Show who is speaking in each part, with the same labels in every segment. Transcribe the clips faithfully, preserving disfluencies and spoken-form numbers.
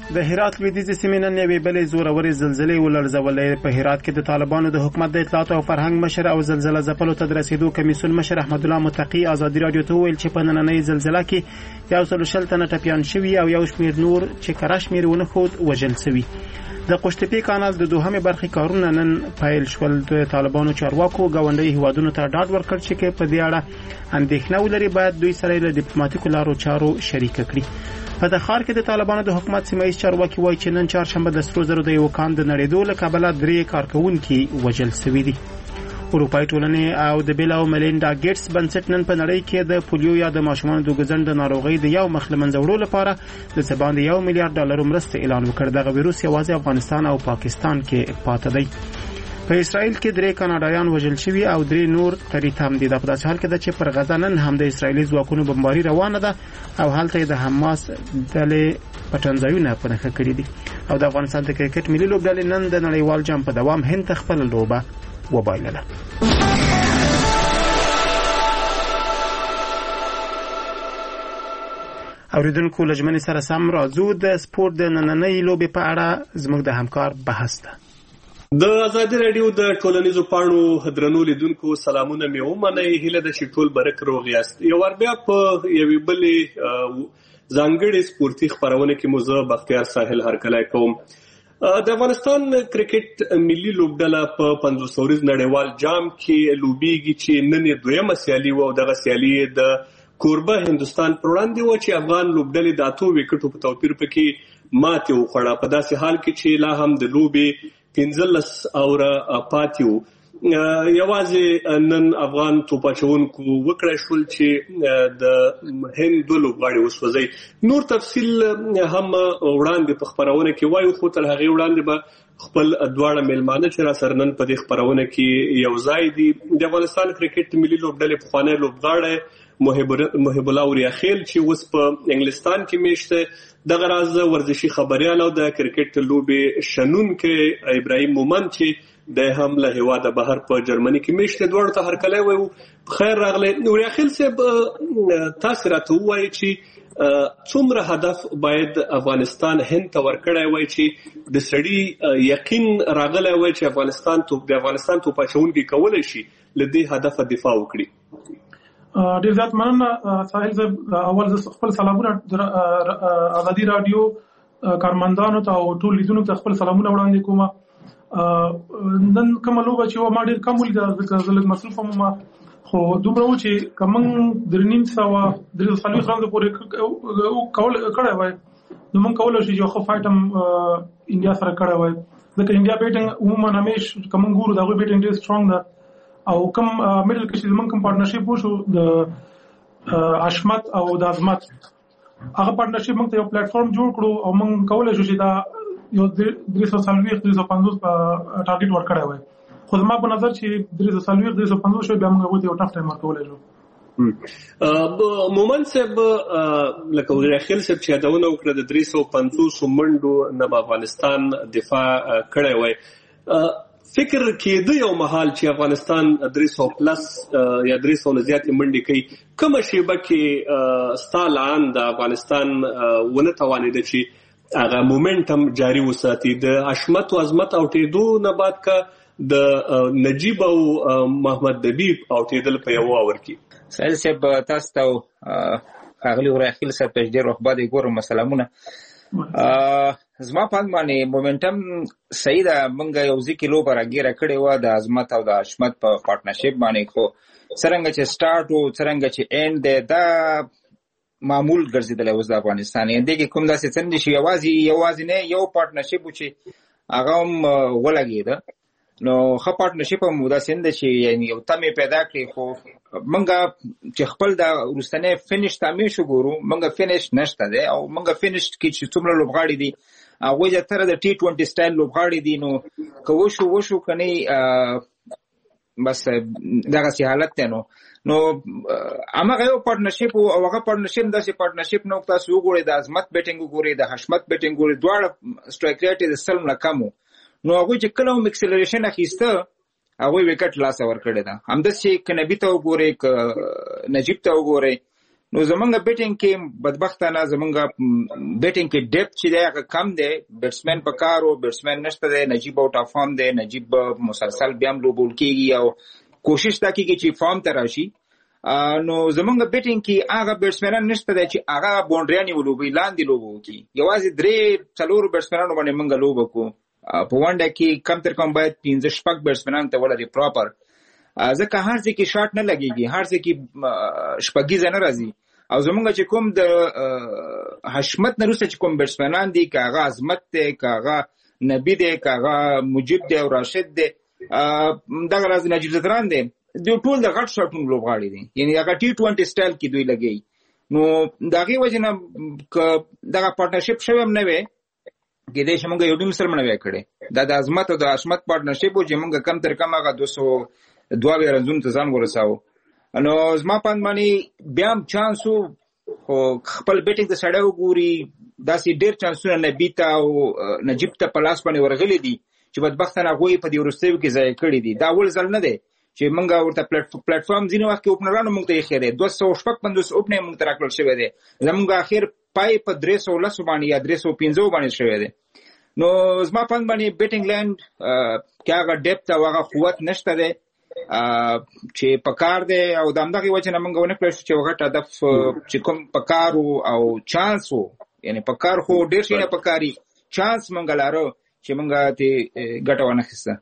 Speaker 1: د هرات لویدیځې سیمې نن یوې بلې زورورې زلزلې ولړزولې. په هرات کې د طالبانو د حکومت د اطلاعات او فرهنګ مشر او زلزله ځپلو ته د رسیدو کمیسیون مشر احمد الله متقی ازادي رادیو ته وویل چې په نننۍ زلزله کې یو سل شل تنه ټپیان شوي او یو شمېر نور چې کره شمېر ونه ښود وژل شوي. د قشتپې کانال د دوهمې برخې کارونه نن پیل شول. د طالبانو چارواکو ګاونډي هیوادونو ته ډاډ ورکړ چې په دې اړه اندېښنه ولري باید دوی سره له ډیپلوماټیکو لارو چارو شریک کړي. په تخار کې د طالبانو د حکومت سیمایي چارواکي وایي چې نن چهارشنبه د سرو زرو د یو کان د نړېدو له کبله درې کارکوونکي وژل شوي دي. اروپایي ټولنې او د بیل او ملینډا ګیټس بنسټ نن په نړۍ کې د پولیو یا د ماشومانو د ګزند ناروغۍ د یو مخ له منځه وړلو لپاره د څه باندې یو میلیارډ ډالر مرسته اعلان وکړ. دغه ویروس یوازې افغانستان او پاکستان کې پاتې دی. په اسرائیل کې درې کاناډایان وژل شوي او درې نور تری تم دي. د په داسې حال کې ده چې پر غزه نن هم د اسرائیلي ځواکونو بمباري روانه ده او هلته د حماس ډلې پټنځایونه په نښه کړي دي. او د افغانستان د کرکټ ملي لوبډلې نن د نړیوال جام په دوام هند ته خپله لوبه وبایلله. اوریدونکو له ژمنې سره سم راځو د سپورت د نننۍ لوبې په اړه زموږ د همکار بحث ده.
Speaker 2: د ازادي رادیو د ټولنیزو پاڼو درنو لیدونکو سلامونه مې ومنئ. هیله ده چې ټول برک روغ یاست. یو ور بیا په یوې بلې ځانګړې سپورتي خپرونه کې مو زه بختیار ساحل هرکلی کوم. د افغانستان کرکټ ملي لوبډله په پنځوس اوريز نړیوال جام کې لوبېږي چې نن یې دویمه سیالي وه او دغه سیالي د کوربه هندوستان پر وړاندې وه چې افغان لوبډلې د اتو ویکټو په توپیر پکې ماتې وخوړه. په داسې حال کې چې لا هم د لوبې پنځلس اوره پاتې وو. یوازې نن افغان توپاچونکو وکړی شول چې د هند دوه لوبغاړي وسوځي. نور تفصیل هم وړاندې په خپرونه کې وایو، خو تر هغې وړاندې به خپل دواړه میلمانه چې را سره نن په دې خپرونه کې یو ځای دي. د افغانستان کرکټ ملي لوبډلې پخوانی لوبغاړی محب الله وریاخیل چې اوس په انګلستان کې میشته، دغه راز ورزشي خبریال او د کرکټ لوبې شنونکی ابراهیم مومند چې د هم له هیواده بهر په جرمني کې میشته، دواړو ته هرکلی وایو. خیر راغلی. وریاخیل صاحب، تاسو راته ووایئ چې څومره هدف باید افغانستان هند ته ورکړی وای چې د سړي یقین راغلی وای چې افغانستان توپ د افغانستان توپاچونکي کولی شي له دې هدفه دفاع وکړي؟
Speaker 3: ډیر زیات مننه ساحل صاحب. اول زه خپل سلامونه ازادي رادیو کارمندانو ته او ټول لیدونکو ته خپل سلامونه وړاندې کوم. نن کومه لوبه چې و ما ډیر کم ولیده ځکه زه لږ مصروف وم، خو دومره و چې که موږ درې نیم سوه درې څلوېښت راونده پورې کړی وای نو موږ کولی شو چې یو ښه فایټ هم انډیا سره کړی وای، ځکه انډیا بیټنګ عموما همیش که موږ ګورو د هغوی بیټنګ ډېر سټرانګ ده. او کوم میډل کې چې زمونږ کوم پارټنرشپ وشو د اشمت او د عظمت، هغه پارټنرشپ موږ ته یو پلیټفارم جوړ کړو او موږ کولی شو چې دا یو درې سوه څلوېښت درې سوه پنځوس ټارګېټ ورکړی وای. خو زما په نظر چې درې سوه څلوېښت درې سوه پنځوس شوی بیا موږ هغوی ته یو ټف ټایم ورکولی شو.
Speaker 2: مومند صاحب، لکه وریاخیل صاحب چې یادونه وکړه د درې سوه پنځوسو منډو نه به افغانستان دفاع کړی وای، فکر کېده یو مهال چې افغانستان درې سوه پلس یا درې سوه نه زیاتې منډې کوي. کومه شیبه کې ستا لعن د افغانستان ونه توانېده چې هغه مومنټم جاري وساتي؟ د اشمت او عظمت اوټېدو نه بعد که د نجیب او محمد دبیب اوټېدل په یو اور کې؟
Speaker 4: سهیل صاحب، تاسو ته ښاغلي وریاخیل صاحب ته ډېر وخت بعد ګورم سلامونه. زما په اند باندې مومنټم صحیح ده. موږ یو ځای کې لوبه راګیره کړې وه د عظمت او د اشمت په پارټنرشپ باندې، خو څرنګه چې سټارټ و څرنګه چې اینډ دی دا معمول ګرځېدلی اوس د افغانستان. دې کې کوم داسې څه نه دي چې یوازې یوازې نه یو پارټنرشپ و چې هغه هم ولګېده، نو ښه پارټنرشپ هم داسې نه ده چې یو تمې پیدا کړي. خو موږ چې خپل د وروستنی فینش ته همیش وګورو، موږ فینش نشته دی او موږ فینش کې چې څومره لوبغاړي دي هغوی زیاتره د ټي ټوینټي سټایل لوبغاړي دي. نو که وشو وشو که نه بس دغسې حالت دی. نو نو همغه یو پارټنرشپ و او هغه پارټنرشپ داسې پارټنرشپ نه و. تاسو وګورئ د عظمت بیټنګ وګورئ، د حشمت بیټنګ وګورئ، دواړه سټرایک ریټ یې د سل نه کم و. نو هغوی چې کله هم اکسلریشن اخیسته هغوی وکټ لاسه ورکړې ده. همداسې که نبي ته وګورئ، که نجیب ته وګورئ، نو زمونږ بیټینګ کې بدبختانه زمونږ بیټینګ کې ډیپث چې دی هغه کم دی. بیټسمن په کار او بیټسمن نشته دی. نجیب آوټ اف فارم دی. نجیب مسلسل بیا هم لوبول کېږي او کوشش دا کېږي چې فارم ته راشي. نو زمونږ بیټینګ کې هغه بیټسمنان نشته دی چې هغه باونډریانې ولوبوي، لاندې لوبه وکړي. یوازې درې څلورو بیټسمنانو باندې موږ لوبه کوو. په ونډه کې کم تر کم باید پنځه شپږ بیټسمنان ته ولري پراپر، ځکه هر ځای کې شاټ نه لګېږي، هر ځای کې شپږیزه نه راځي. او زمونږ چې کوم د حشمت نه وروسته چې کوم بیټسمنان دي، که هغه عظمت دی، که هغه نبي دی، که هغه مجیب دی او راشد دی، دغه راز نجیب زدران دی، دوی ټول د غټ شاټونو لوبغاړي دي. یعنې هغه ټي ټوینټي سټایل کې دوی لګوي. نو د هغې وجې نه که دغه پارټنرشپ شوی هم نه وی، کېدای شي موږ یو ټیم سره مړه وی کړی. دا د عظمت او د حشمت پارټنرشپ و چې موږ کم تر کم هغه دوه سوه دوه اویا رنزونو ته ځان ورساوه. نو زما په اند باندې بیا هم چانس و، خو خپل بیټینګ ته سړی وګوري داسې ډېر چانسونه نبي ته او نجیب ته په لاس باندې ورغلي دي چې بدبختانه هغوی په دې وروستیو کې ضایع کړي دي. دا اول ځل نه دی چې موږ ورته پلیټفارم ځینې وخت کې اوپنرانو موږ ته ایښی دی. دوه سوه شپږ پنځوس اوپنر موږ ته راکړل شوی دی. زموږ اخر پای په درې سوه لسو باندې یا درې سوه پنځو باندې شوی دی. نو زما په اند باندې بیټینګ لاین کې هغه ډیپت او هغه قوت نشته دی چې په کار دی. او د همدغې وجې نه موږ ونه کړی شو چې غټ هدف چې کوم په کار او چانس و، یعنې په کار خو ډېر شي نه په کاري چانس موږ لاره چې موږ ترې ګټه ونه اخیسته.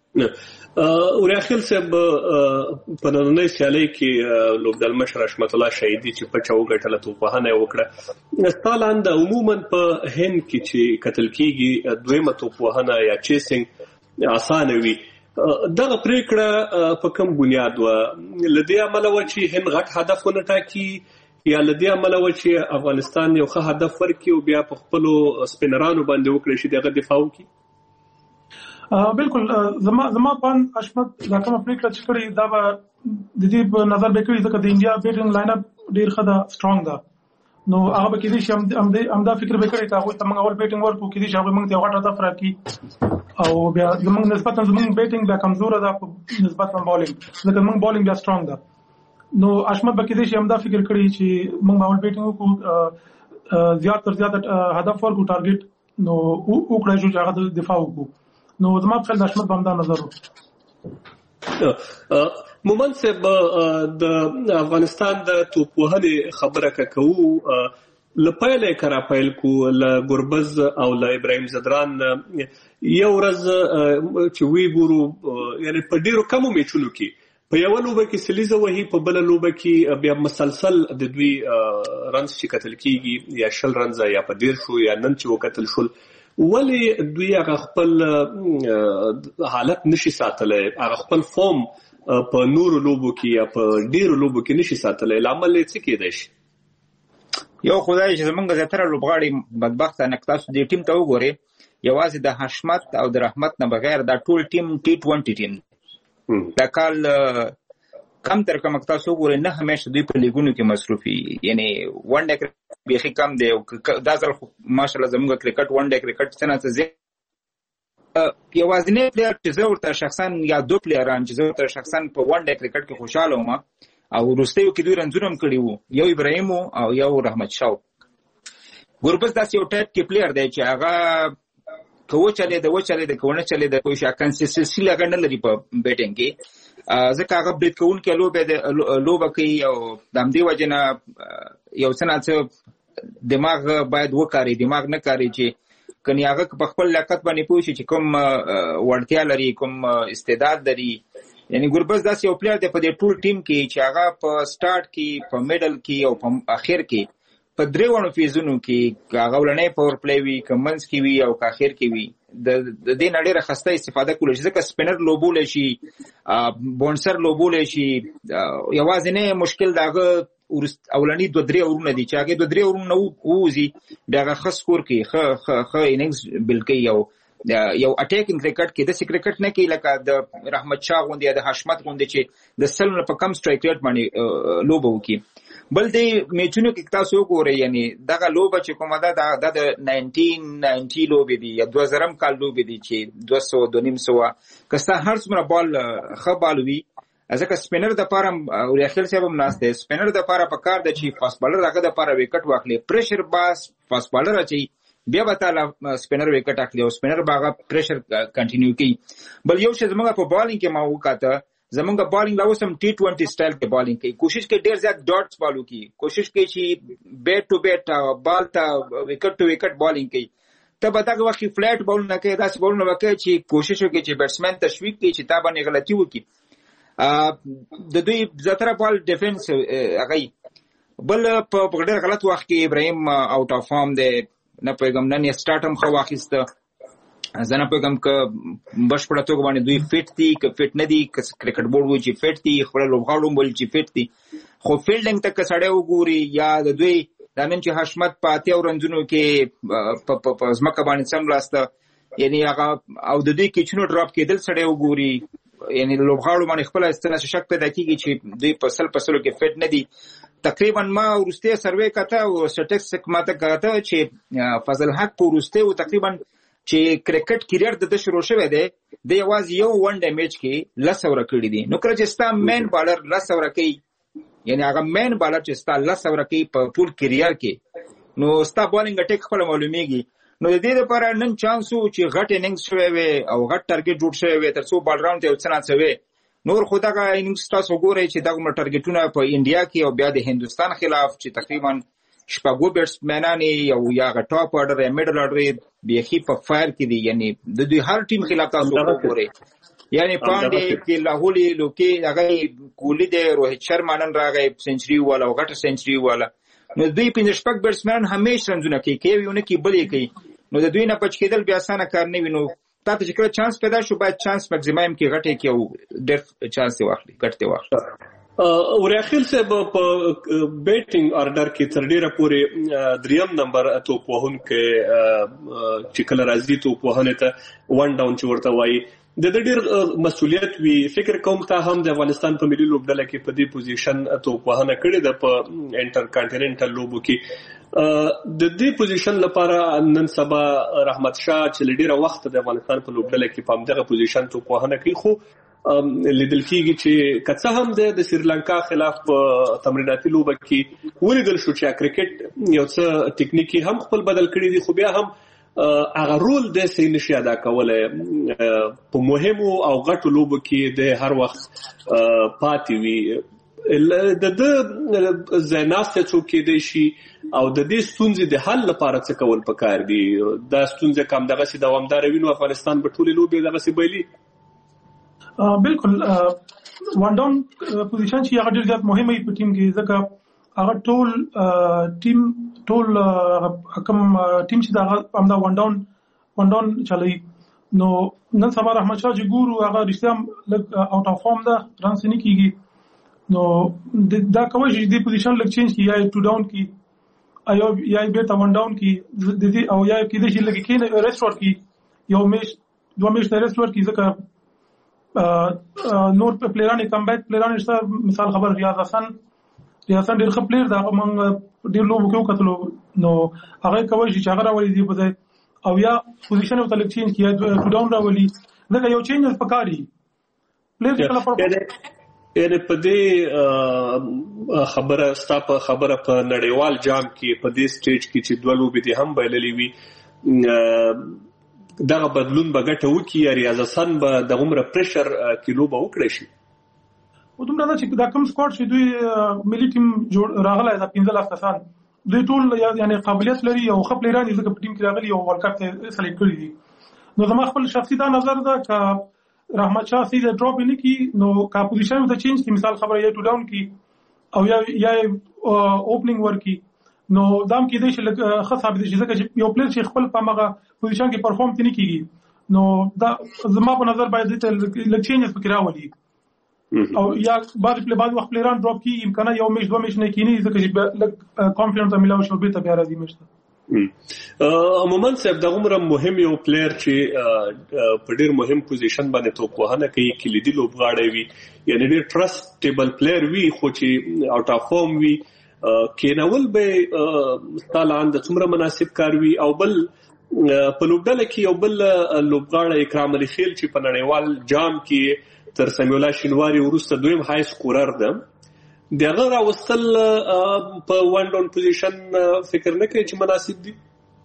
Speaker 2: وریاخیل صاحب په نننۍ سیالۍ کې لوبډل مشر حشمت الله شهیدي چې پچه وګټله، توپوهنه یې وکړه. ستا لاندې عموما په هند کې چې کتل کېږي دویمه توپوهنه یا چیسنګ اسانه وي، دغه پریکړه په کوم بنیاد وه؟ له دې امله وه چې هند غټ هدف ونه ټاکي، یا له دې امله وه چې افغانستان یو ښه هدف ورکړي او بیا په خپلو سپینرانو باندې وکړی شي دغه دفاع وکړي؟
Speaker 3: بالکل زما زما پان حشمت دا کومه پریکړه چې کړې دا به د دې په نظر به کړي، ځکه د انډیا بیټینګ لاین اپ ډېر ښه ده، سټرانګ ده. نو هغه به کېدای شي همدا فکر به کړی چې هغوی ته موږ اول بیټینګ ورکړو، کېدای شي هغوی موږ ته یو غټ هدف راکړي او بیا زموږ نسبتا زموږ بیټینګ بیا کمزوره ده په نسبت بالینګ، ځکه موږ بالینګ بیا سټرانګ ده. نو حشمت به کېدای شي همدا فکر کړی چې موږ به اول بیټینګ وکړو، زیات تر زیات هدف ورکړو، ټارګېټ نو وکړی شو چې هغه دفاع وکړو. نو زما په خیال د حشمت به همدا نظر و.
Speaker 2: مومن صاحب د افغانستان د توپوهنې خبره که کوو، له پیله یې که راپیل کړو له ګربز او له ابراهیم زدران، یو ورځ چې وی ګورو یعنې په ډېرو کمو میچونو کې په یوه لوبه کې سلیزه وهي، په بله لوبه کې بیا مسلسل د دوی رنز چې کتل کېږي یا شل رنزه یا په ډېر شو یا نن چې وکتل شول، ولې دوی هغه خپل حالت نشي ساتلی، هغه خپل فارم په نورو لوبو کې یا په ډېرو لوبو کې نشي ساتلی؟ لامل یې څه کېدای شي؟
Speaker 4: یو خو دا چې زموږ زیاتره لوبغاړي بدبختانه که تاسو دې ټیم ته وګورئ، یوازې د حشمت او د رحمت نه بغیر دا ټول ټیم ټي ټوینټي ټیم دی. دا کال کم تر کم که تاسو وګورئ نه همیشه دوی په لیګونو کې مصروفي، یعنې ون ډے بیخي کم دی. دا ځل خو ماشاءالله زموږ کرکټ ون ډے کرکټ څه نه څه زیات یوازینی پلیر چې زه ورته شخصا یا دو پلیران چې زه ورته شخصا په ون ډے کرکټ کې خوشحاله وم او وروستیو کې دوی رنزونه هم کړي وو، یو ابراهیم او یو رحمت شاه. ګربز داسې یو ټایپ کې پلیر دی چې هغه که وچلېده وچلېده که ونه چلېده کوئی شي کنسسټنسي لږه نه لري په بیټینګ کې، ځکه هغه برید کوونکې لوبه لوبه کوي او د همدې وجې نه یو څه نه څه دماغ باید وکاري، دماغ نه کاري چې کني هغه په خپل لیاقت باندې پوه شي چې کوم وړتیا لري، کوم استعداد لري. یعنې ګربز داسې یو پلیر دی په دې ټول ټیم کې چې هغه په سټارټ کې، په میډل کې او په اخر کې، په درې وړو فیزونو کې، که هغه ولنی پاور پلی وي، که منځ کې وي او که اخر کې وي، د دې نه ډېره ښایسته استفاده کولی شي، ځکه سپینر لوبولی شي، بونسر لوبولی شي. یوازینی مشکل د هغه اولني دوه درې اورونه دي چې هغې دوه درې اورونه ووځي بیا هغه ښه سکور کوي، ښه ښه اننګز بل کوي. یو یو اټیکینګ کرکټ کې داسې کرکټ نه کوي لکه د رحمت شاه غوندې یا د حشمت غوندې چې د سل نه په کم سټرایک ریټ باندې لوبه وکړي. بل دې میچونو کې تاسو وګورئ، یعنې دغه لوبه چې کومه ده دا د ناینټین ناینټي لوبې دي یا دوه زرم کال لوبې دي چې دوه سوه دوه نیم سوه که ستا هر څومره بال ښه بال وي ځکه سپینر د پاره ورخل صاحب هم ناس دی سپینر د پاره په کار د چی فاست بالر هغه د پاره وکټ واخلي پریشر باس فاست بالر اچي بیا به تعالی سپینر وکټ اخلي او سپینر باغه پریشر کنټینیو کوي. بل یو څه زموږ په بالینګ کې ما وکاته زمونږ بالینګ لا وسم ټي ټوئنټي سټایل کې بالینګ کوي کوشش کوي ډیر زیات ډاټس بالو کوي کوشش کوي چې بیټ ټو بیټ بال ته وکټ ټو وکټ بالینګ کوي ته به دغه وخت فلیټ بال نه کوي داسې بال نه کوي چې کوشش وکړي چې بیټسمن تشویق کوي چې تا باندې غلطي وکړي. د دوی زتره بال ډیفنس هغه بل په ډېر غلط وخت کې ابراهیم آوټ اف فارم دی نه پیغام نن یې سٹارټ هم خو واخیسته زنه پیغام ک بشپړه توګه باندې دوی فټ دي ک فټ نه دي ک کرکټ بورډ وایي چې فټ دي خپل لوبغاړو بول چې فټ دي خو فیلډینګ ته کسړې وګوري یا د دوی د نن چې حشمت پاتې او رنځونو کې په ځمکه باندې سم لاسته یعنی هغه او د دوی کچنو ډراپ کېدل سړې وګوري یعنی لوبغاړو باندې خپل استنه شک پیدا کیږي چې دوی په سل پسلو کې فټ نه دي. تقریبا ما ورسته سروې کته او سټټیسټیک ماته کته چې فضل حق په ورسته او تقریبا چې کرکټ کیریئر د شروع شوه دی د یوازې یو ون ډے میچ کې لسوره کړی دي. نو کله چې ستا مین بالر لسوره کوي یعنی هغه مین بالر چې ستا لسوره کوي په ټول کیریئر کې نو ستا بالینګ اٹیک خپل معلومیږي. نو د دې لپاره نن چانس وو چې غټ اننګز شوی وي او غټ ټارګټ جوړ شوی وي ترڅو بال راوند ته وڅنا شوی نور خداګه اننګز تاسو ګورئ چې دغه ټارګټونه په انډیا کې او بیا د هندستان خلاف چې تقریبا شپږو بیټسمنان یو یا ټاپ آرډر یا میډل آرډر بیخي په فایر کې دي یعنی د دوی هر ټیم خلاف تاسو وګورئ یعنی پاندې کې لاهولي لوکي هغه کولی د روهیت شرما نن راغی سنچري والا او غټ سنچري والا نو دوی پنځه شپږ بیټسمنان همیشه رنځونه کوي کوي یو نه کې بلې کوي نو د دوی نه پچ کېدل بیا اسانه کار نه وینو تاسو چې کله چانس پیدا شو باید چانس ماکسیمم کې غټه کې او ډېر چانس واخلي غټه واخلي.
Speaker 2: ورخل صاحب په بیټینګ آرډر کې تر ډیره پورې دریم نمبر توپ وهونکو چې کله راځي توپ وهنه ته ون ډاون چې ورته وایي د دې ډېر مسؤلیت وی فکر کوم ته هم د افغانستان په ملي لوبډله کې په دې پوزیشن توپ وهنه کړې ده په انټر کانټیننټل لوبو کې د دې پوزیشن لپاره نن سبا رحمت شاه چې ډېر وخت د افغانستان په لوبډله کې په دغه پوزیشن توپ وهنه کوي خو لیدل کېږي چې کڅه هم د سریلانکا خلاف په تمریناتي لوبه کې ولیدل شو چې کرکټ یو څه ټیکنیکی هم خپل بدل کړی دي خو بیا هم هغه رول د سې نشي ادا کولای په مهمو او غټو لوبو کې د هر وخت پاتې وي د د زناسته څوک دی شي او د دې ستونزې د حل لپاره څه کول پکار دي دا ستونزې کوم دغه سي دوامدار وینو افغانستان په ټولې لوبې دغه سي بيلي
Speaker 3: بالکل ون ډاون پوزیشن چې هغه ډېر زیات مهمه په ټیم کې ځکه هغه ټول ټیم ټول کوم ټیم چې دا همدا ون ډاون ون ډاون چلای نو نن سبا رحمت شاه چې ګورو هغه رښتیا لګ اوټ اف فارم دا رانس نه کیږي نو دا کومه چې دی پوزیشن لګ چینج کی یا ټو ډاون کی ایو یا بیرته ون ډاون کی د دې او یا کې د شي لګ کې ریسټور کی یو میش دوه میش ریسټور کی ځکه نور په پلیران کم بیک پلیران سره مثال خبر ریاض حسن ریاض حسن ډېر ښه پلیر دا موږ ډېر لوبو کې وکړو نو هغه کوي چې هغه راولي دی په ځای او یا پوزیشن او تلک چینج کیه ټو ډاون راولي دا یو چینج پکاري پلیر کله پر
Speaker 2: یعنی په دې خبره ستاپ خبره په نړیوال جام کې په دې سټیج کې چې دوه لوبې دي هم بایللې وي دغه بدلون به ګټه وکړي یا ریاض حسن به د عمر پریشر کیلو به وکړي شي
Speaker 3: او دومره چې دا کوم سکواډ چې دوی ملي ټیم جوړ راغلی دا پنځه لاس کسان دوی ټول یعنی قابلیت لري او خپل پلیران دي ځکه په ټیم کې راغلي او ورلد کپ ته سلیکټ کړي دي نو زما خپل شخصي دا نظر ده چې رحمت شاه سي ډراپ نه کی نو کا پوزیشن د چینج کی مثال خبره یا ټو ډاون کی او یا یا اوپننګ ورکی نو دام کې دې چې خاص ثابت شي ځکه چې یو پلیر چې خپل په مغه پوزیشن کې پرفورم تني کیږي نو دا زما په نظر باید دې لږ چینجز فکر راولي او یا بعض په بعض وخت پلیران ډراپ کی امکانه یو میش دوه میش نه کینی ځکه چې لږ کانفیډنس ملاوي شو به ته بیا راځي مشته
Speaker 2: عموما صاحب دا عمره مهم یو پلیر چې په ډیر مهم پوزیشن باندې توپ وهنه کوي کلیدي لوبغاړی وي یعنی ډیر ټرسټیبل پلیر وي خو چې اوټ اف فارم وي کینول به ستالان د څومره مناسب کار وي او بل په لوبډله کې یو بل لوبغاړی اکرام علي خیل چې په نړیوال جام کې تر سمیع الله شینواري وروسته دویم های سکورر ده دغه راوستل په وان ډاون پوزیشن فکر نه کوي چې مناسب دي.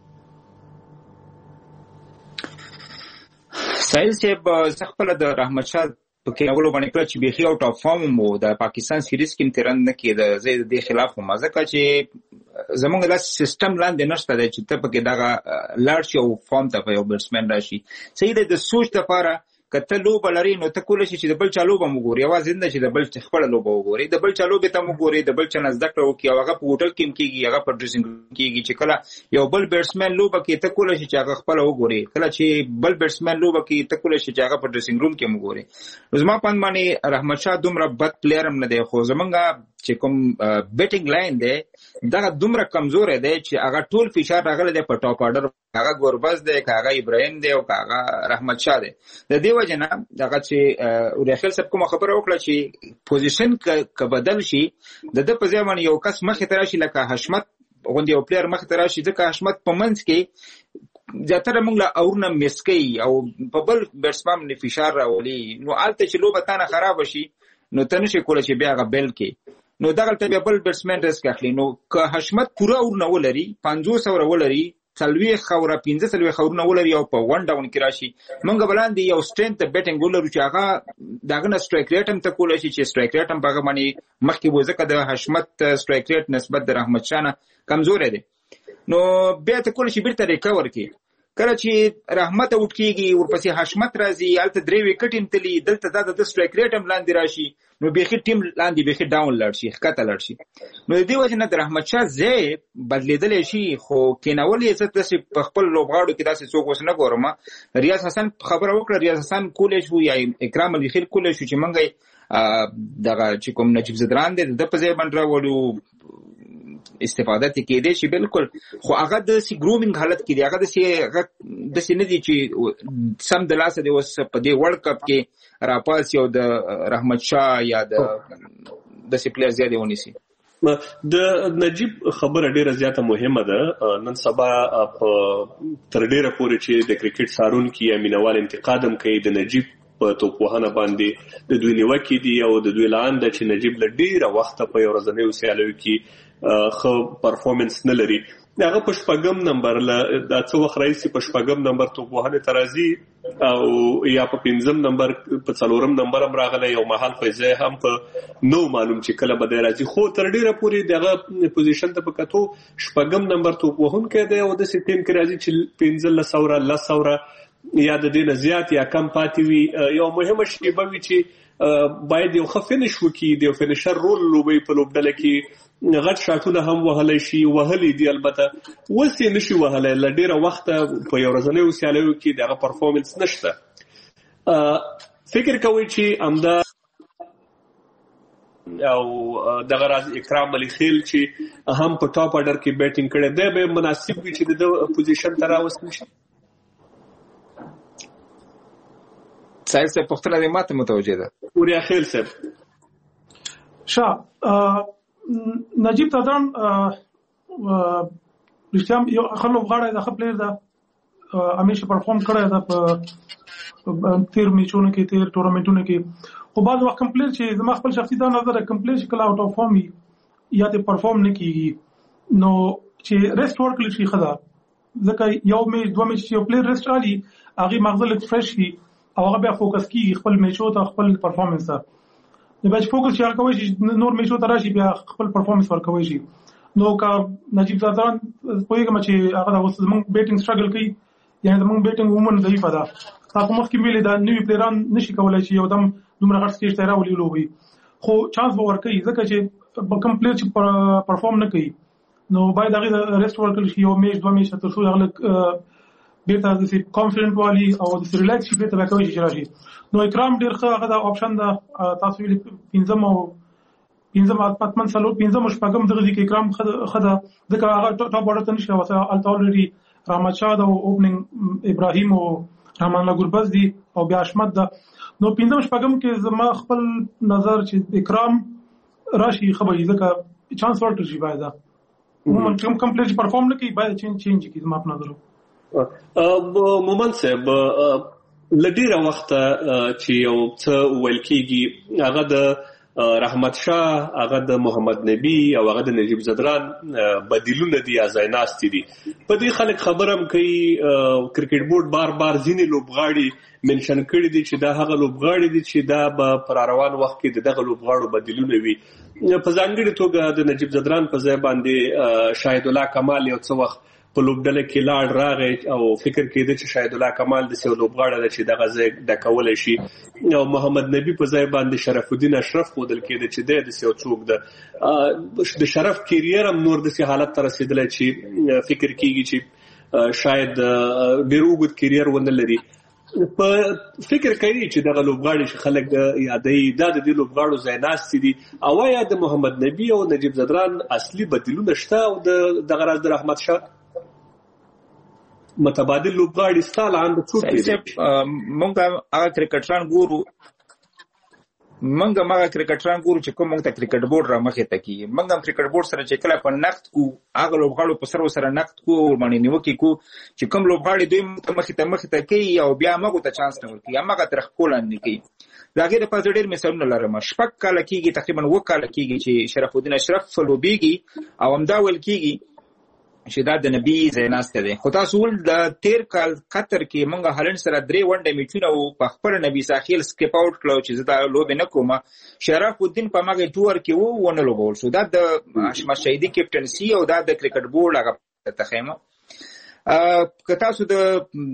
Speaker 4: سایل چې زه خپل د رحمت شاه په کې اولو باندې کړ چې بيخي اوټ اف فارم مو د پاکستان سیریز کې ترند نه کېده، زه د خلاف هم ځکه چې زمونږ د سیستم لاندې نشته دی چې ته پکې دغه لاړ شي او فارم ته یو بیټسمن راشي. صحیح دی د سوچ لپاره کته لوبه لري نو ته کولی شي چې د بل چا لوبه وګوري، یوازې نه چې د بل خپله لوبه وګوري، د بل چا لوبې ته وګوري، د بل چا نه زده کړه وکړي او هغه په هوټل کې هم کېږي، هغه په ډریسنګ روم کېږي چې کله یو بل بیټسمن لوبه کوي ته کولی شي چې هغه خپله وګوري، کله چې بل بیټسمن لوبه کوي ته کولی شي چې هغه په ډریسنګ روم کې هم وګوري. نو زما په اند باندې رحمت شاه دومره بد پلیر هم نه دی، خو زمونږ چې کوم بیټینګ لاین دی دغه دومره کمزوری دی چې هغه ټول فشار راغلی دی په ټاپ آرډر، هغه ګوربز دی که هغه ابراهیم دی او که هغه رحمت شاه دی. د دې وجې نه هغه چې وریاخیل صاحب کومه خبره وکړه چې پوزیشن که بدل شي د ده په ځای باندې یو کس مخې ته راشي لکه حشمت غوندې یو پلیر مخې ته راشي، ځکه حشمت په منځ کې زیاتره موږ له اورونه میس کوي او په بل بیټسمن باندې فشار راولي، نو هلته چې لوبه تانه خرابه شي نو ته نشي کولی چې بیا هغه بیل کړي، نو دغلته بیا بل بیټسمن ریسک اخلي. نو که حشمت پوره اورونه ولري، پنځوس اوره ولري، څلوېښت اوره پنځه څلوېښت اورونه ولري او په ون ډاون کې راشي، موږ به لاندې یو سټرینث بیټینګ ولرو چې هغه د هغه نه سټرایک ریټ هم ته کولی شي چې سټرایک ریټ هم په هغه باندې مخکې و، ځکه د حشمت سټرایک ریټ نسبت د رحمت شاه نه کمزوری دی. نو بیا ته کولی شي بیرته ریکور کړي. کله چې رحمت اوټ کېږي ورپسې حشمت راځي، هلته درې وکټ هم تلي، دلته دا د سټرایک ریټ هم لاندې راشي، نو بیخي ټیم لاندې بیخي ډاون لاړ شي، ښکته لاړ شي. نو د دې وجې نه د رحمت شاه ځای بدلېدلی شي، خو کېنول یې زه داسې په خپل لوبغاړو کې داسې څوک اوس نه ګورم. ریاض حسن خبره وکړه، ریاض حسن کولی شو یا اکرام علي خیل کولی شو چې موږ دغه چې کوم نجیب زدران دی د ده په ځای باندې راولو، استفاده ته کېدی شي بالکل، خو هغه داسې ګرومینګ حالت کې دی، هغه داسې داسې نه دي چې سم د لاسه دی اوس په دې ورلډ کپ کې راپاس یو د رحمت شاه یا د داسې پلیر زیاتې ونیسي.
Speaker 2: د نجیب خبره ډیره زیاته مهمه ده. نن سبا تر ډیره پورې چې د کرکټ څارونکي یا مینوال انتقاد هم کوي د نجیب په توپوهنه باندې د دوی نیوکې دي او د دوی لعن ده چې نجیب له ډیره وخته په یو ورځنیو سیالیو کې ښه پرفورمنس نه لري. هغه په شپږم نمبر دا څه وخت راځي په شپږم نمبر توپوهنې ته راځي او یا په پنځم نمبر په څلورم نمبر هم راغلی، یو مهال فیضه هم په نو معلوم چې کله به دی راځي، خو تر ډیره پورې دغه پوزیشن ته په کتو شپږم نمبر توپوهونکی دی او داسې ټیم کې راځي چې پنځلس اوره لس اوره یا د دې نه زیات یا کم پاتې وي. یو مهمه شیبه وي چې باید یو ښه فینش وکړي، د یو فینشر رول لوبوي په لوبډله کې، غټ شاټونه هم وهلی شي، وهلی دي البته اوس یې نشي وهلی، له ډېره وخته په یو ورځنیو سیالیو کې د هغه پرفورمنس نشته. فکر کوئ چې همدا او دغه راز اکرام علي خیل چې هم په ټاپ آرډر کې بیټینګ کړی دی به مناسب وي چې د پوزیشن ته راوستل شي؟
Speaker 4: سایل صاحب پوښتنه دې ماته متوجه ده.
Speaker 2: وریاخیل صاحب
Speaker 3: شاه نجیب تدان رښتیا یو ښه لوبغاړی ده، ښه پلیر ده، همیشه پرفورم کړی ده په تیر میچونو کې، تیر ټورنمنټونو کې، خو بعض وخت کوم پلیر چې زما خپل شخصي دا نظر دی، کوم پلیر چې کله آوټ اف فارم وي یا ته پرفورم نه کېږي نو چې ریسټ ورکړل شي ښه ده، ځکه یو میچ دوه میچ چې یو پلیر ریسټ رالي هغې مغزه لږ فرش وي او هغه بیا فوکس کېږي خپل میچو ته، خپل پرفورمنس ته. نو بیا چې فوکس چې هغه کوی شي نور میچو ته راشي بیا خپل پرفورمنس ورکوی شي. نو که نجیب زادران پوهېږم چې هغه د اوس زموږ بیټینګ سټرګل کوي، یعنې زموږ بیټینګ عموما ضعیفه ده. تاسو مخکې ویلې دا نوي پلیران نشي کولی چې یو دم دومره غټ سټیج ته راولي لوبوي، خو چانس به ورکوي ځکه چې کوم پلیر چې پرفورم نه کوي نو باید هغې د ریسټ ورکړل شي یو میچ دوه میچ تر څو هغه لږ بیرته داسې کانفیډنټ والي او داسې ریلیکس شي، بیرته بیا کولی شي چې راشي. نو اکرام ډېر ښه هغه د آپشن ده، تاسو ویلې پنځم او پنځم حتمن څلور پنځم او شپږم دغه دي کې اکرام ښه ده ځکه هغه ټاپ آرډر ته نشي راوتلی، هلته الریډي رحمت شاه ده او اوپننګ ابراهیم او رحمان الله ګربز دي او بیا حشمت ده. نو پنځم شپږم کې زما خپل نظر چې اکرام راشي ښه به وي ځکه چانس ورکړل شي. باید عموما کوم کوم پلیر چې پرفورم نه کوي باید چینج چینج کړي زما په نظر.
Speaker 2: مومن صاحب لډیره وخت چې یو څه ویل کیږي هغه د رحمت شاه، هغه د محمد نبی او هغه د نجیب زدران بدیلونه دي یا ځایناستي دي. په دې خلک خبرم کوي کرکټ بورډ بار بار ځینې لوبغاړي منشن کړي دي چې دا هغه لوبغاړي دي چې دا به پر روان وخت کې دغه لوبغاړو بدیلونه وي. په ځانګړي توګه د نجیب زدران په ځای باندې شاهد الله کمال یو څه وخت په لوبډله کې لاړ راغی او فکر کېده چې شاهد الله کمال د سیو لوبغاړی دی چې دغه ځای ډکولی شي، او محمد نبی په ځای باندې شرف الدین اشرف ښودل کېده چې دی د سیو څوک ده. د شرف کیریر هم نور داسې حالت ته رسېدلی چې فکر کېږي چې شاید ډېر اوږد کیریر ونه لري. په فکر کوي چې دغه لوبغاړي چې خلک یادوي دا د دې لوبغاړو ځایناستي دي، او یا د محمد نبی او نجیب زدران اصلي بدیلونه شته او دغه راز د رحمت شاه متبادل لوبغاړي ستاله عند څوک دي؟
Speaker 4: مونږ هغه کرکټران ګورو مونږ هغه کرکټران ګورو چې کوم مونږ ته کرکټ بورډ را مخې ته کیږي. مونږ هم کرکټ بورډ سره چې کله په نقد کو هغه لوبغاړو په سر سره نقد کو باندې نیوکې کو چې کوم لوبغاړي دوی مخې ته مخې ته کوي او بیا موږ ته چانس نه ورکوي، هغه تر خپل نه کوي. دا غیر په ډېر مثالونه لرم. شپږ کاله کیږي تقریبا و کاله کیږي چې شرف الدین اشرف لوبيږي او همدا ول کیږي چې دا د نبی ځایناسته دی. خو تاسو ول د تیر کال قطر کې مونږ هالند سره درې ونډه میچونه او په خپل نبی ساحل سکیپ اوټ کړو چې زدا لوب نه کوم. شرف الدین په ماګه ټور کې وو ونه لوبول شو. دا د اشما شهیدی کیپټنسي او دا د کرکټ بورډ هغه تخیمه. که تاسو د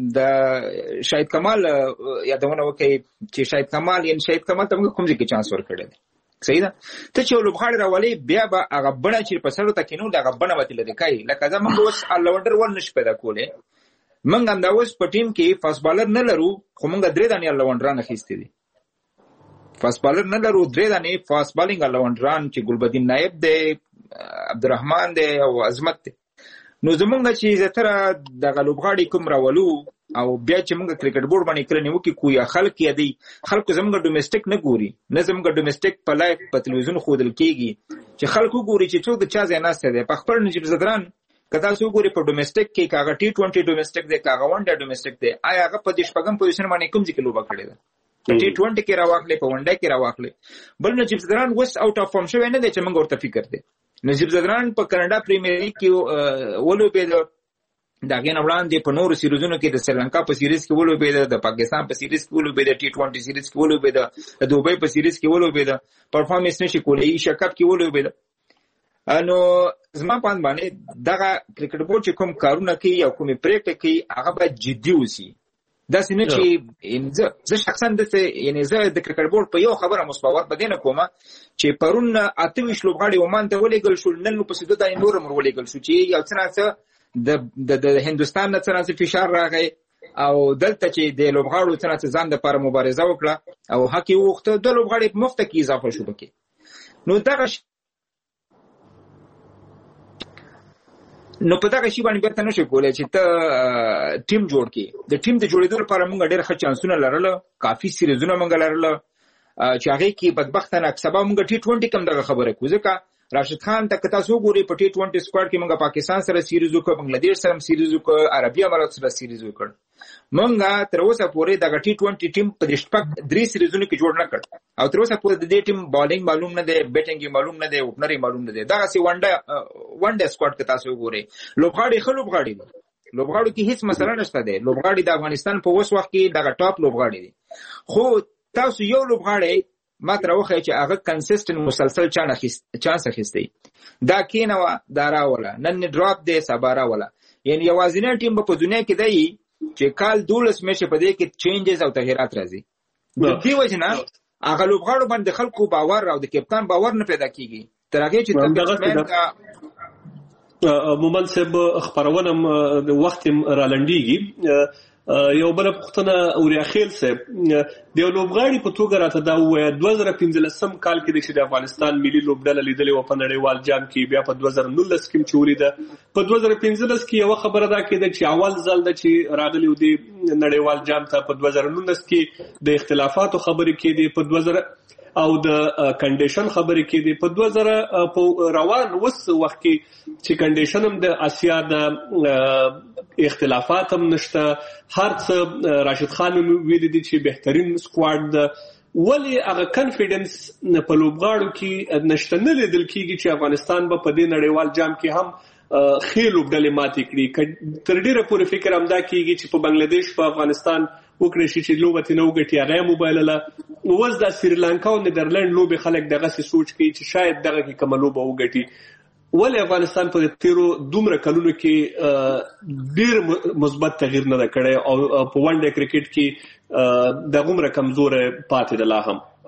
Speaker 4: د شاهد کمال یادونه وکړئ چې شاهد کمال یعنی شاهد کمال ته موږ کوم ځای کې چانس ورکړل دی؟ صحیح ده. ته چې لوبغاړي راولي بیا به هغه بڼه چې په سر ته کینو دغه بڼه وتی لري کوي. لکه دا موږ اوس الراونډر ول نش پیدا کولې. موږ هم دا اوس په ټیم کې فاست بالر نه لرو، خو موږ درې دانې الراونډران اخیستي دي. فاست بالر نه لرو، درې دانې فاست بالینګ الراونډران چې ګلبدین نایب دی، عبدالرحمن دی او عظمت دی. نو زمونږ چې زتره دغه لوبغاړي کوم راولو او بیا چې موږ کرکټ بورډ باندې کړنی وکي کوی خلک یادي خلکو زموږ ډومېسټک نه ګوري، نه زموږ ډومېسټک په لایف په تلویزیون خودل کېږي چې خلکو ګوري چې څوک د چا ځای ناسته دی. په خپل نجیب زدران کدا څو ګوري په ډومېسټک کې کاغه ټي ټوئنټي ډومېسټک دی، کاغه ون ډے ډومېسټک دی، آیا هغه په دې شپږم پوزیشن باندې کوم ځکه لوبه کړی ده؟ په ټي ټوئنټي کې راوخلې، په ون ډے کې راوخلې. بل نجیب زدران وس اوټ اف فارم شوی نه دی چې موږ ورته فکر دی. نجیب زدران په کاناډا پریمیر لیګ کې ولوبېده، دا غین وړاندې په نورو سیریزونو کې د سریلانکا په سیریز کې ولوبېده، د پاکستان په سیریز کې ولوبېده، ټي ټوئنټي سیریز کې ولوبېده، د دوبۍ په سیریز کې ولوبېده، پرفارمنس نشي کولای، ایشیا کپ کې ولوبېده. نو زما په باندې دغه کرکټ بورډ چې کوم کارونه کوي او کومې پریکټه کوي هغه باید جدي وسی. دا څنګه چې زه شخصا د یعنی زه د کرکټ بورډ په یو خبره مصباور بدینه کومه چې پرون اته ویشت لوبغاړي ومان ته ولېګل شو، نن په سیده د نور مر ولېګل شو چې یو څه د د هندستان نه څنګه فشار راغی او دلته چې د لوبغاړو څنګه ځان د لپاره مبارزه وکړه او حق یې وغوښته، د لوبغاړي په مفت کې اضافه شو بکی. نو دغه نو په دغه شی باندې بیرته نشو کولای چې ته ټیم جوړ کړي. د ټیم د جوړېدو لپاره موږ ډېر ښه چانسونه لرل، کافي سیریزونه موږ لرل چې هغه کې بدبختانه سبا موږ ټي ټوئنټي کم دغه خبره کوو. ځکه راشد خان ته کتا سو ګوري په ټي ټوئنټي سکواډ کې موږ پاکستان سره سیریز وکړ، بنگلاديش سره سیریز وکړ، عربي امارات سره سیریز وکړ. موږ تر اوسه پورې د ټي ټوئنټي ټیم په دشپک درې سیریزونو کې جوړ نه کړ او تر اوسه پورې د دې ټیم بالینګ معلوم نه دی، بیټینګ معلوم نه دی، اوپنر معلوم نه دی. دا سی ونډه ونډه سکواډ کې تاسو ګوري لوبغاړي خلک لوبغاړي دي، لوبغاړو کې هیڅ مسله نشته دی. لوبغاړي د افغانستان په اوس وخت کې دغه ټاپ لوبغاړي دي. خو تاسو یو لوبغاړي ما تر وخه چې هغه کنسیسټنت مسلسل چانه چانس اخیستی، دا کینوا دارا ولا نن ډراپ دی سبارا ولا، یعنی یوازینی ټیم په دنیا کې دی چې کال دولس میشه په دې کې چینجز او تغیرات راځي. د دې وجنه هغه لوبغاړو باندې خلکو باور او د کپتان باور نه پیدا کیږي تر هغه چې
Speaker 2: تاسو مومن صاحب خبرونه د وخت را لنډیږي. یو بل پختنه اوریا خیل صاحب د لوبغاړي په توګه راته دا وایي دوه زره پنځلسم کال کې چې د افغانستان ملي لوبډله لیدلې و په نړیوال جام کې، بیا په دوه زره نولس کې چې ولیده، په دوه زره پنځلس کې یو خبره دا کېده چې اول ځل د چې راغلی و د نړیوال جام ته، په دوه زره نولس کې د اختلافاتو خبرې کېدې، په دوه زره او د کنډیشن خبرې کې دي په دوه زره په روان وس وخت کې چې کنډیشن هم د اسیا د اختلافات هم نشته هر څه راشد خان ویلي دي چې بهترین سکواډ د ولی هغه کانفیډنس په لوبغاړو کې نشته نه لیدل کېږي چې افغانستان به په دې نړیوال جام کې هم خېل لوبډلې ماتې کړي تر ډیره پورې فکر همدا کېږي چې په بنگلاديش په افغانستان وکړي شي چې لوبه نه وګټي هغه موبایل له وز د سریلانکا او نیدرلند لوبې خلک دغه سوچ کوي چې شاید دغه کې کوم لوبه وګټي ولی افغانستان په تیرو دومره کلونو کې ډیر مثبت تغییر نه کړی او په ون ډے کرکټ کې د غومره کمزور پاتې د لا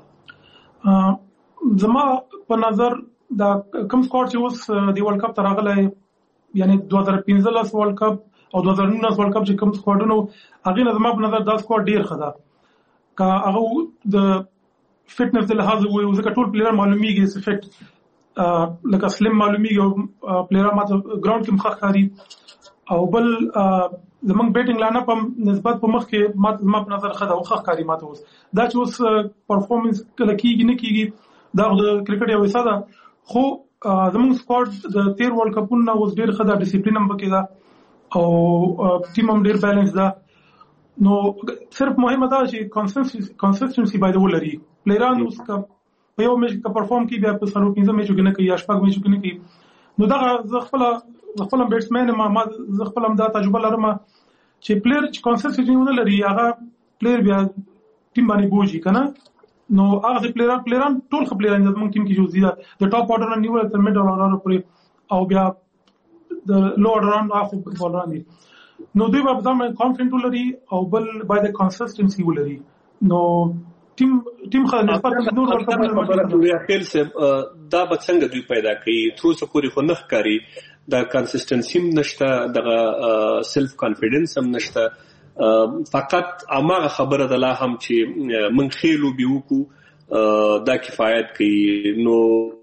Speaker 2: هم
Speaker 3: زما په نظر دا کوم سکواډ چې اوس د ورلد کپ تر راغلی یعنی دوه زره پنځلس ورلد کپ او دوه زره نولس ورلد کپ چې کوم سکواډونو هغه نه زما په نظر دا سکواډ ډیر ښه ده که هغه د فټنس د لحاظ وایو ځکه ټول پلیران معلومیږي چې فټ لکه سلیم معلومیږي او پلیران ماته ګراوند کې مخ ښکاري او بل زمونږ بیټینګ لاین اپ هم نسبت په مخ کې ماته زما په نظر ښه ده او ښه ښکاري ماته اوس دا چې اوس پرفورمنس کله کېږي نه کېږي دا د کرکټ یو حصه ده خو زمونږ سکواډ د تیر ورلد کپونو اوس ډېر ښه ده ډیسپلین هم پکې ده او ټیم هم ډېر بیلنس ده نو صرف مهمه ده چې کنسسټنسي باید ولري پلیران اوس په یو میچ کې پرفورم کوي بیا په څلور پنځه میچو کې نه کوي یا شپږ میچو کې نه کوي نو دغه زه خپله زه خپل بیټسمن ما ما زه خپل هم دا تجربه لرم چې پلیر چې کنسسټنسي ونه لري هغه پلیر بیا ټیم باندې بوجي کنه نو هغه پلیران پلیران ټول خپلېران د موږ ټیم کې جوړ دي د ټاپ اورډر نه نیول تر میډ اورډر پورې او بیا د لو اورډر نه خو بولران دي نو دوی په ځان کانفیډنټ ولري او بل باید کنسسټنسي ولري نو ټیم ټیم خو نسبت نور ورته
Speaker 2: یا خیل سه دا به څنګه دوی پیدا کوي تر اوسه پورې خو نه ښکاري د کنسسټنسي نشته د سلف کانفیډنس هم نشته فقط اماغه خبره ده لا هم چې من خېلو بیوکو دا کفایت کوي نو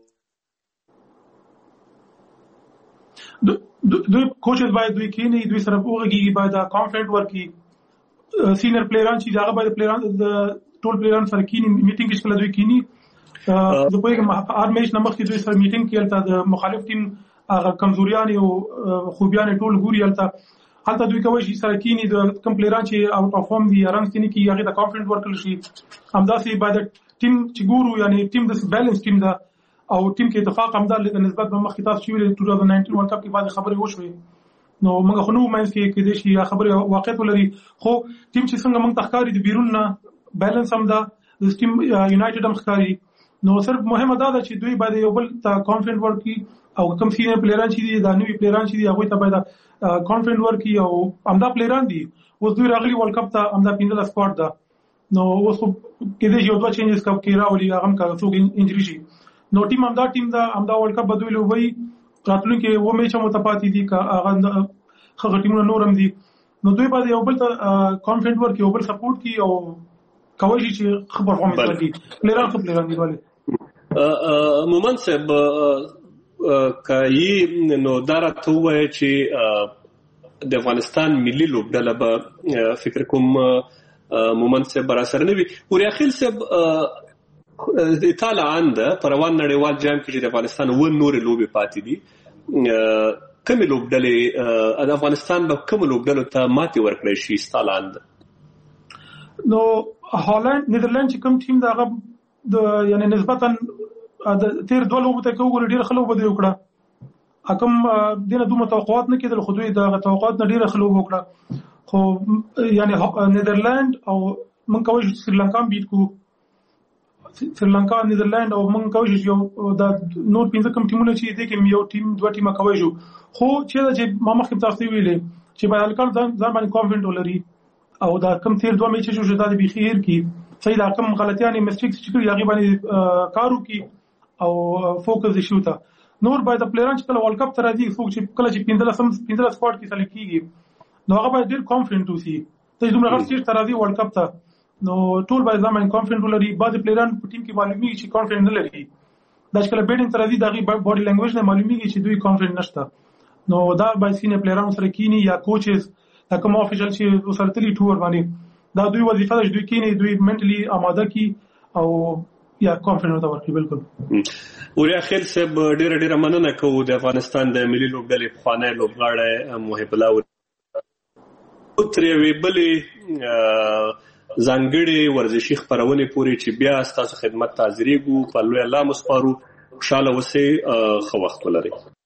Speaker 3: دوی کوچز باید دوی کینی دوی سره وګوري باید کانفیډنټ ورکی سینیئر پلیران چې هغه باید پلیران د ټول پلیران سره کینی میټینګ کې شکل دوی کینی د پوهه هر میچ نه مخکې دوی سره میټینګ کړل د مخالف ټیم هغه کمزوریان او خوبیان ټول ګوري البته حالت دوی کوي چې سره کینی د کم پلیران چې اوټ اف فورم دي رنګ کینی کې هغه د کانفیډنټ ورکل شي همداسې باید ټیم چې ګورو یعنی ټیم د بیلانس ټیم ده او ټیم کې اتفاق همدار د نسبت په مخ کې تاسو چې ویل دوه هزار نولس ورلد کپ کې بعد خبرې وشوي نو موږ خو نو مېنس کې کې د شي خبرې واقعیت ولري خو ټیم چې څنګه موږ تخکاری د بیرون نه بیلانس هم ده د ټیم یونایټډ هم ښکاري نو صرف مهمه دا ده چې دوی باید یو بل ته کانفیډنټ ورکړي او کوم سینیئر پلیران چې دي دا نوی پلیران چې دي هغه ته باید کانفیډنټ ورکړي او همدا پلیران دي اوس دوی راغلي ورلد کپ ته همدا پنځه سکواډ ده نو اوس کې د یو دوه چینجز کپ کې راولي هغه هم کله څوک انجری شي نو ټیم همدا ټیم دا همدا ورلد کپ بدوي لوي راتلونکي و میچ متپاتې دي کا هغه خغه ټیمونه نورم دي نو دوی باید یو بل ته کانفیډنټ ورکړي او بل سپورټ کوي او کوي چې خبر هم کوي پلیران خپل پلیران دی والے
Speaker 2: مومن صاحب کای نو دارته وای چې د افغانستان ملي لوبډله به فکر کوم مومن صاحب برا سره نه وي وریا خیل صاحب ایتاله عنده پروان نړیوال جام کې د افغانستان و نور لوبي پاتې دي کوم لوبډله د افغانستان به کوم لوبډله ته ماتي ورکړي شي ستاله عنده
Speaker 3: نو هالند نیدرلند چې کوم ټیم دا د یعنی نسبتا د تیر دوه لوبو ته کوي ډیر خلک بده وکړه حکم دینه دوه توقعات نه کېدل خو دوی د توقعات نه ډیر خلک وکړه خو یعنی نیدرلند او من کوي چې سریلانکا بیت کو سریلانکا نیدرلند او من کوي چې د نور پنځه کوم ټیمونه چې دي کې یو ټیم دوه ټیمه کوي شو خو چې چې ما مخکې تاسو ویلې چې باید الکل ځان باندې کانفیډنټ ولري او دا کم تیر دوه میچ شو د بخیر کی صحیح دا کم غلطیاں مسټیکس چې کړی هغه باندې کارو کی او فوکس شي وتا نور باید پلیران چې کله ورلد کپ تر راځي فوکس چې کله چې پنځه سم پنځه سکواډ کې سلیکټ کیږي نو هغه باید ډیر کانفیډنټ اوسي ته دومره غټ سیټ تر راځي ورلد کپ ته نو ټول باید ځان کانفیډنټ ولري بعض پلیران په ټیم کې معلومي چې کانفیډنټ نه لري دا چې کله بیټینګ تر راځي دا باډي لانګویج نه معلومیږي چې دوی کانفیډنټ نشته نو دا باید سینه پلیران سره کینی یا کوچز دا کوم افیشل چې وسرتلی ټور باندې دا دوی وظیفه ده دوی کینی دوی منټلی آماده کی او یا کانفیډنس ورکړي. بالکل
Speaker 2: وریا خیل صاحب ډېر ډېر مننه کوو د افغانستان د ملي لوبډلې پخوانی لوبغاړی محب الله تر یوې بلې ځانګړې ورزشي خپرونې پورې چې بیا ستاسو خدمت ته حاضرېږو په لوی الله مو سپارو. خوشحاله اوسئ، ښه وخت ولرئ.